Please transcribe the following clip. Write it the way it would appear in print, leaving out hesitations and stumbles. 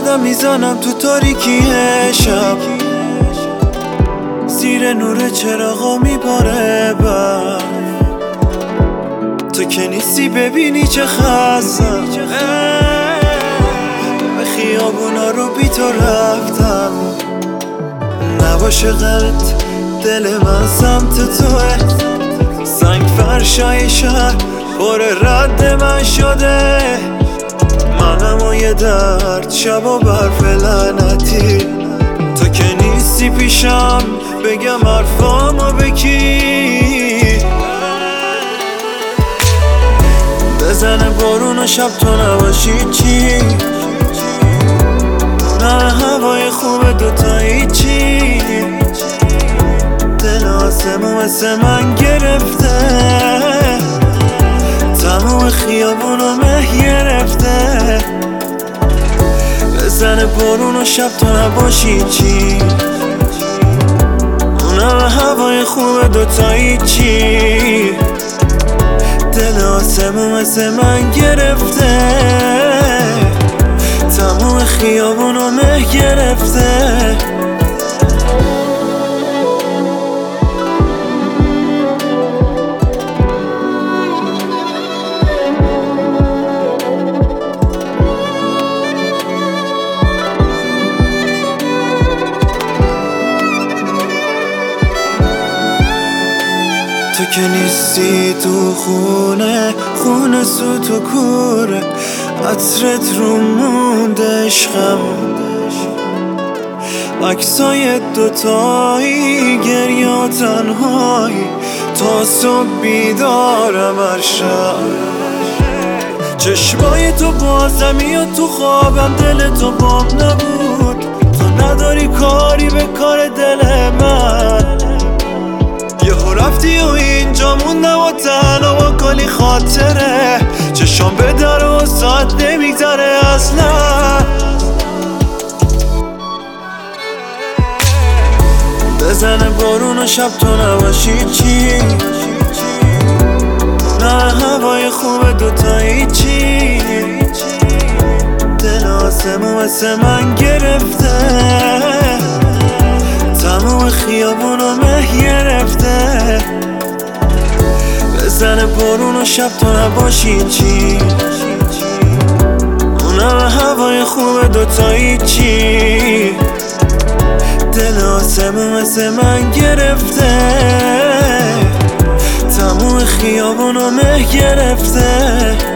قدم میزنم تو تاریکی شب، زیر نور چراغا میباره بر تو که نیستی ببینی چه خستم. به خیابونا رو بی تو رفتم، نباشه غلط دل من سمت توه. سنگ فرشای شهر پر رد من شده، منم و یه درد شب و برف لعنتی. تو که نیستی پیشم بگم حرفامو به کی؟ بزنه بارون و شب تو نباشی چی؟ نه هوای خوب دوتایی چی؟ دل آسمون مثل من گرفته، تموم خیابونو مه گرفته. بزنه بارون و شب تو نباشی چی؟ اونم هوای خوب دوتایی چی؟ دل آسمون مثل من گرفته، تموم خیابونو مه گرفته. تو که نیستی تو خونه، خونه سوت و کوره، عطرت رو مونده عشقم. عکسای دوتایی گریه و تنهایی، تا صبح بیدارم هر شب. چشمای تو بازمی و تو خوابم دل تو بام نبود. تو نداری کاری به کار دل من، یهو رفتی و اینجا موندم و تنها با کلی خاطره. چشام به در و ساعت نمیگذره اصلا. بزنه بارون و شب تو نباشی چی؟ نه هوای خوب دوتایی چی؟ دل آسمون مثل من گرفته، تموم خیابونو مه گرفته. بزنه بارون و شب تو نباشی چی؟ اونم هوای خوب دوتایی چی؟ دل آسمون مثل من گرفته، تموم خیابونو مه گرفته.